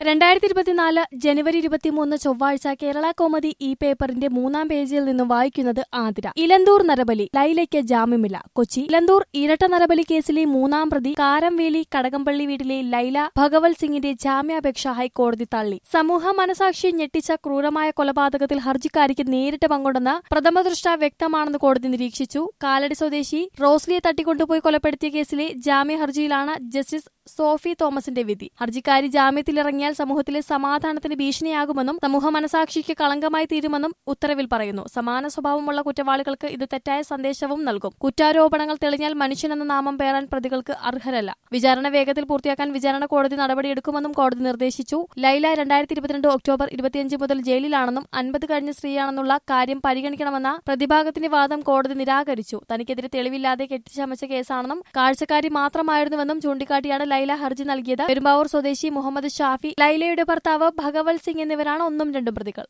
2024 ജനുവരി 23 ചൊവ്വാഴ്ച കേരള കൗമുദി ഈ പേപ്പറിന്റെ 3-ാം പേജിൽ നിന്നും വായിക്കുന്നത് ആതിര. ഇലന്തൂർ നരബലി, ലൈലയ്ക്ക് ജാമ്യമില്ല. കൊച്ചി. ഇലന്തൂർ ഇരട്ട നരബലി കേസിലെ 3-ാം പ്രതി കാരംവേലി കടകംപള്ളി വീട്ടിലെ ലൈല ഭഗവത് സിംഗിന്റെ ജാമ്യാപേക്ഷ ഹൈക്കോടതി തള്ളി. സമൂഹ മനസാക്ഷിയെ ഞെട്ടിച്ച ക്രൂരമായ കൊലപാതകത്തിൽ ഹർജിക്കാരിക്ക് നേരിട്ട് പങ്കുണ്ടെന്ന് പ്രഥമദൃഷ്ട്യാ വ്യക്തമാണെന്ന് കോടതി നിരീക്ഷിച്ചു. കാലടി സ്വദേശി റോസ്ലിയെ തട്ടിക്കൊണ്ടുപോയി കൊലപ്പെടുത്തിയ കേസിലെ ജാമ്യ ഹർജിയിലാണ് ജസ്റ്റിസ് സോഫി തോമസിന്റെ വിധി. ഹർജിക്കാരി ജാമ്യത്തിലിറങ്ങിയാൽ സമൂഹത്തിലെ സമാധാനത്തിന് ഭീഷണിയാകുമെന്നും സമൂഹ മനസാക്ഷിക്ക് കളങ്കമായി തീരുമെന്നും ഉത്തരവിൽ പറയുന്നു. സമാന സ്വഭാവമുള്ള കുറ്റവാളികൾക്ക് ഇത് തെറ്റായ സന്ദേശവും നൽകും. കുറ്റാരോപണങ്ങൾ തെളിഞ്ഞാൽ മനുഷ്യനെന്ന നാമം പേറാൻ പ്രതികൾക്ക് അർഹരല്ല. വിചാരണ വേഗത്തിൽ പൂർത്തിയാക്കാൻ വിചാരണ കോടതി നടപടിയെടുക്കുമെന്നും കോടതി നിർദ്ദേശിച്ചു. ലൈല 2022 ഒക്ടോബർ 25 മുതൽ ജയിലിലാണെന്നും 50 കഴിഞ്ഞ സ്ത്രീയാണെന്നുള്ള കാര്യം പരിഗണിക്കണമെന്ന പ്രതിഭാഗത്തിന്റെ വാദം കോടതി നിരാകരിച്ചു. തനിക്കെതിരെ തെളിവില്ലാതെ കെട്ടിച്ചമച്ച കേസാണെന്നും കാഴ്ചക്കാരി മാത്രമായിരുന്നുവെന്നും ചൂണ്ടിക്കാട്ടിയാണ് ലൈല ഹർജി നൽകിയത്. പെരുമ്പാവൂർ സ്വദേശി മുഹമ്മദ് ഷാഫി, ലൈലയുടെ ഭർത്താവ് ഭഗവത് സിംഗ് എന്നിവരാണ് 1-ഉം 2-ഉം പ്രതികൾ.